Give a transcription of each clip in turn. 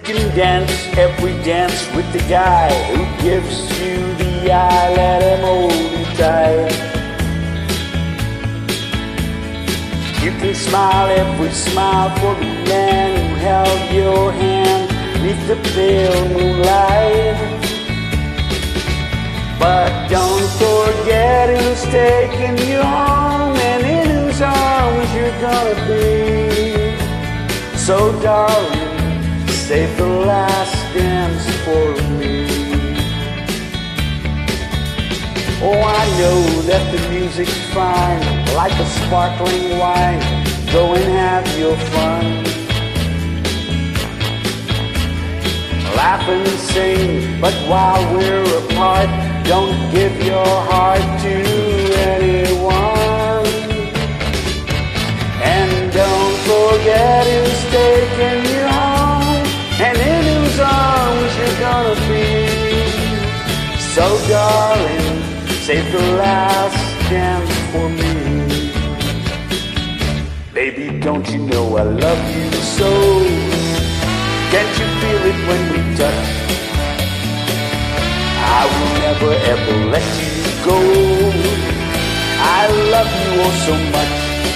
can dance every dance with the guy who gives you the eye, let him hold you tight. You can smile every smile for the man who held your hand beneath the pale moonlight. But don't forget who's taking you home and in whose arms you're gonna be. So darling, save the last dance for me. Oh, I know that the music's fine, like a sparkling wine. Go and have your fun. Laugh and sing, but while we're apart, don't give your heart to anyone. And don't forget who's taking you home and in whose arms you're gonna be. So darling, save the last dance for me. Baby, don't you know I love you so? Can't you feel it when we touch? I will never ever let you go. I love you oh so much.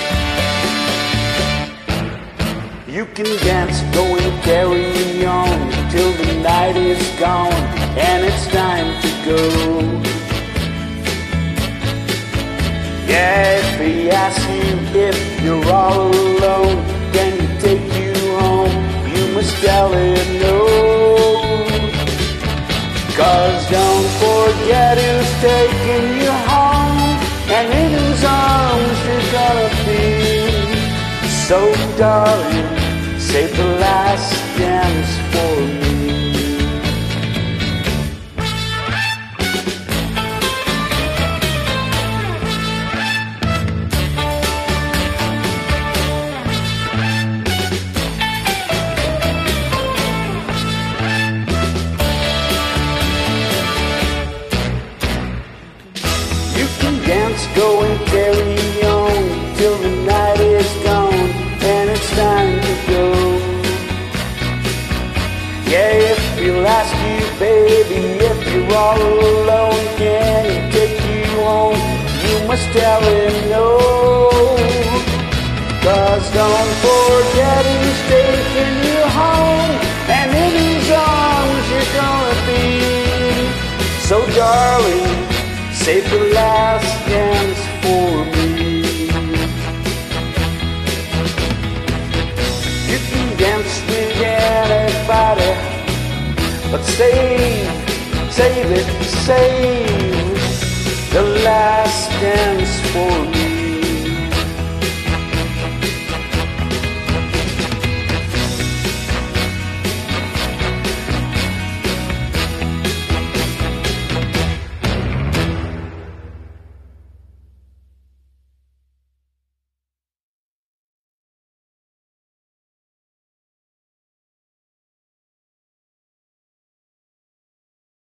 You can dance, go and carry on till the night is gone and it's time to go. Yeah, if they ask you if you're all alone, can he take you home? You must tell him no. 'Cause don't forget who's taking you home and in whose arms you're gonna be. So darling, save the last dance for me. Dance, go and carry on till the night is gone and it's time to go. Yeah, if he'll ask you, baby, if you're all alone, can he take you home? You must tell him no. 'Cause don't forget who's taking you home and in whose arms you're gonna be. So darling, save the last dance for me. You can dance with anybody, but save the last dance for me.